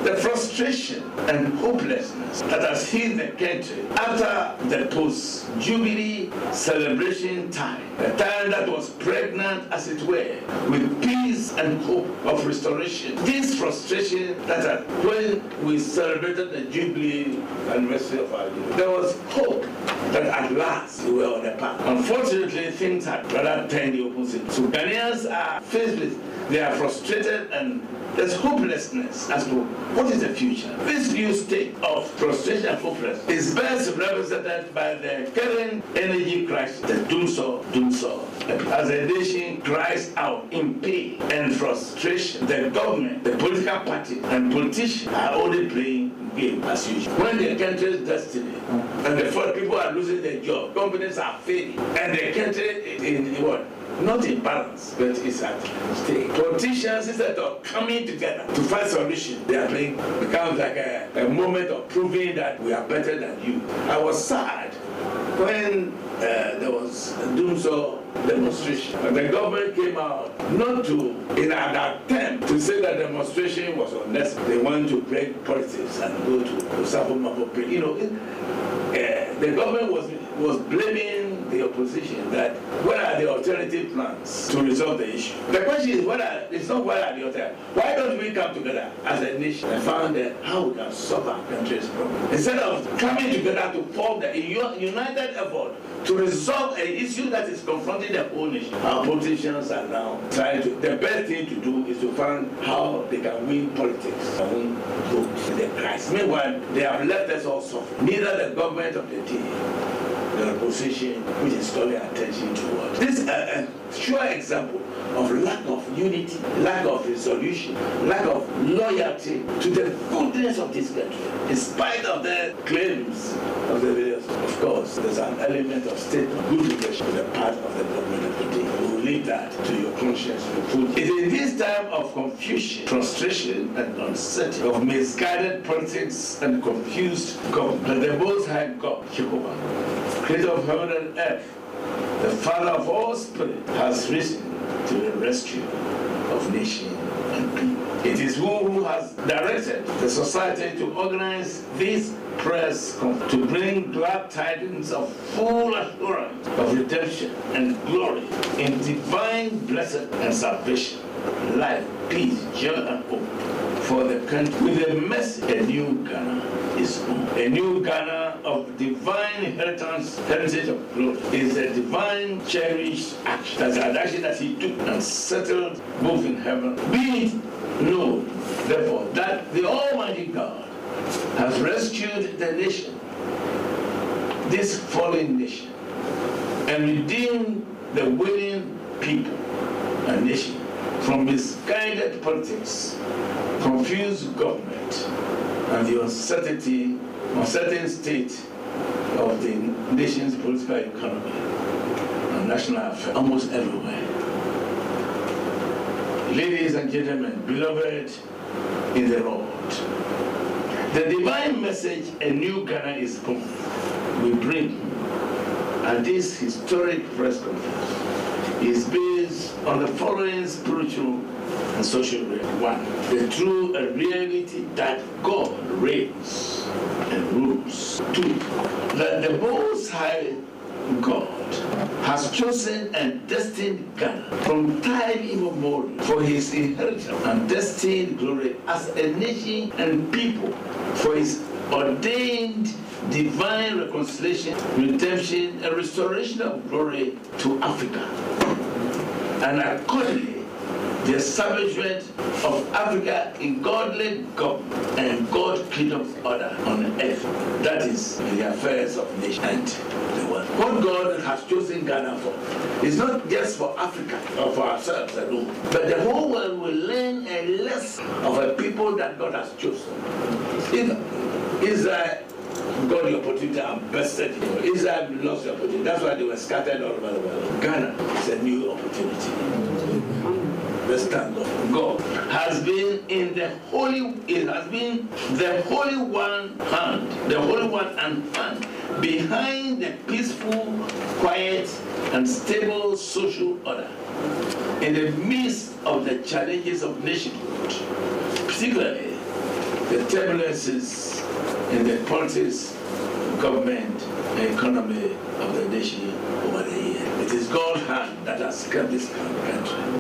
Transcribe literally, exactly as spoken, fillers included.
The frustration and hopelessness that has hit the country after the post-Jubilee celebration time, a time that was pregnant, as it were, with peace and hope of restoration. This frustration that had, when we celebrated the Jubilee anniversary of our youth, there was hope that at last we were on the path. Unfortunately, things had rather turned the opposite. So Ghanaians are faced with, they are frustrated, and there's hopelessness as to what is the future. This new state of frustration and hopelessness is best represented by the current energy crisis, the doomsaw, doomsaw. As the nation cries out in pain and frustration, the government, the political party, and politicians are only playing game as usual. When the country's destiny and the people are losing their job, companies are failing, and the country in, in what? Not in balance, but it's at stake. Politicians, instead of coming together to find solutions, they are playing, becomes like a, a moment of proving that we are better than you. I was sad when uh, there was a doomsaw demonstration, and the government came out not to, in an attempt to say that the demonstration was unnecessary. They want to break politics and go to Osafo. You know, it, uh, the government was was blaming the opposition that what are the alternative plans to resolve the issue. The question is, what are, it's not what are the alternatives. Why don't we come together as a nation and find out how we can solve our country's problem? Instead of coming together to form the united effort to resolve an issue that is confronting the whole nation, our politicians are now trying to, the best thing to do is to find how they can win politics and win votes in the crisis. Meanwhile, they have left us all suffering. Neither the government of the day, the opposition, which is calling attention towards. This is a, a sure example of lack of unity, lack of resolution, lack of loyalty to the goodness of this country, in spite of the claims of the various. Of course, there's an element of state good leadership on the part of the government of the day. We will leave that to your conscience. It is in this time of confusion, frustration, and uncertainty, of misguided politics and confused government, that the Most High God, Jehovah, creator of heaven and earth, the Father of all spirit, has risen to the rescue of nation and people. It is who, who has directed the society to organize this press conference to bring glad tidings of full assurance of redemption and glory in divine blessing and salvation, life, peace, joy, and hope for the country. With a message, a new Ghana is born. A new Ghana of divine inheritance, heritage of glory, is a divine cherished action. That's an action that he took and settled both in heaven. Be it known, therefore, that the Almighty God has rescued the nation, this fallen nation, and redeemed the willing people and nation from misguided politics, confused government, and the uncertainty, uncertain state of the nation's political economy and national affairs almost everywhere. Ladies and gentlemen, beloved in the Lord, the divine message a new Ghana is born we bring at this historic press conference is based on the following spiritual and social reality. One, the true reality that God reigns and rules. Two, that the Most High God has chosen and destined Ghana from time immemorial for his inheritance and destined glory as a nation and people for his ordained divine reconciliation, redemption, and restoration of glory to Africa. And accordingly, the establishment of Africa in godly government and God kingdom order on earth. That is the affairs of nation and the world. What God has chosen Ghana for is not just for Africa or for ourselves alone, but the whole world will learn a lesson of a people that God has chosen. If Israel got the opportunity and bested him, Israel lost the opportunity. That's why they were scattered all over the world. Ghana is a new opportunity. Let's thank God. God has been in the holy, it has been the Holy One hand, the Holy One and hand behind the peaceful, quiet, and stable social order in the midst of the challenges of nationhood, particularly the turbulences in the politics, government, and economy of the nation over the years. It is God's hand that has kept this country.